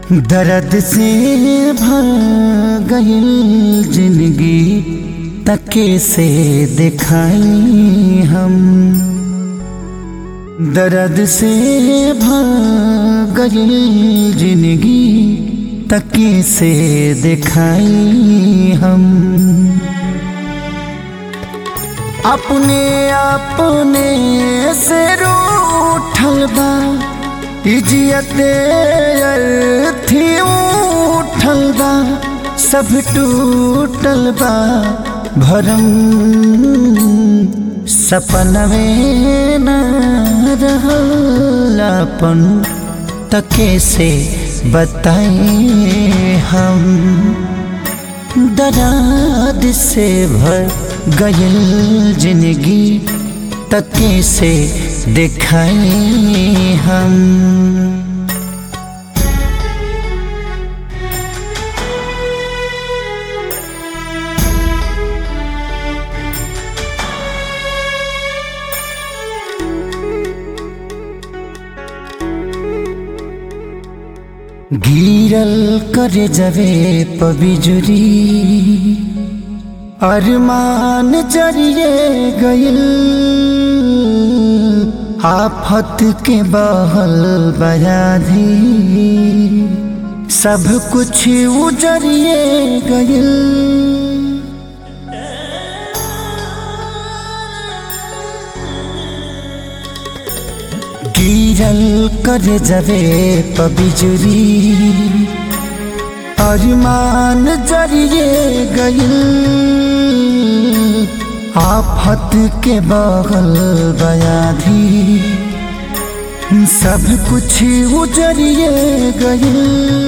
दर्द से भर गई जिंदगी तके से दिखाई हम। दर्द से भर गई जिंदगी तके से दिखाई हम। अपने अपने से रूठल बा इज्जते थी उठल बा, सब टूटल बा भरम सपनवे न रहल अपन तके से बताए हम। दर्द से भर गयल जिंदगी तके से दिखाए हम। गिरल करे जवे पबिजुरी अरमान जरिए गइल, आफत के बहल बयाधी सब कुछ उजरिए गइल। गिरल करे जवे पबिजुरी अरमान जरिए गइल, आफत के बगल बयाधी सब कुछ उजरिए गइल।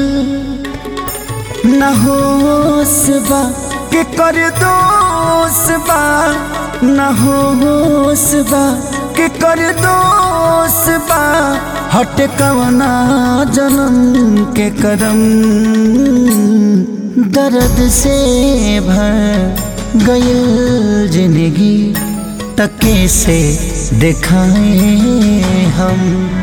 न होश बा के कर दोष बा, न होश बा के कर दोष बा, हट कवना जन्म के करम। दर्द से भर गयल जिंदगी तके से दिखाए हम।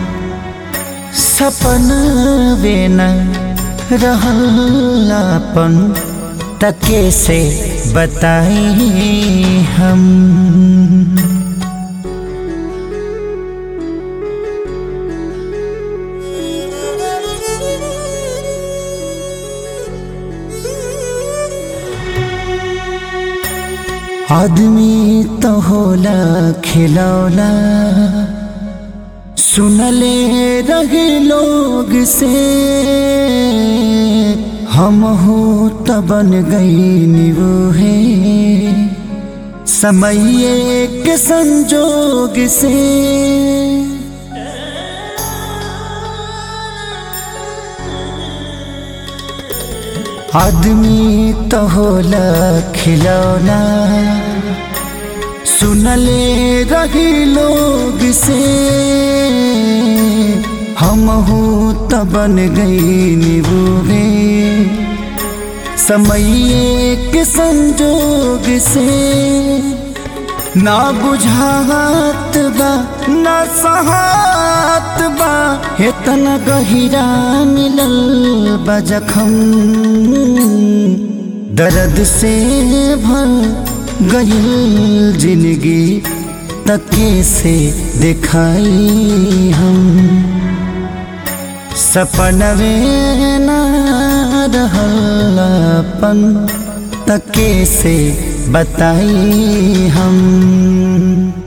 सपन वे न रहल अपन तके से बताए हम। आदमी तो होला खिलौना सुनले रहे लोग से, हम हो तो बन गई निवो है समय के संजोग से। आदमी तो होला खिलौना सुनले रही लोग से, हम हो तो बन गई निभूगे समय के संजोग से। ना बुझात बा ना सहात बा, इतना गहिरा मिलल बा जखम। दर्द से भर गइल जिंदगी तके से दिखाई हम। सपनवे न रहल अपन तके से बताई हम।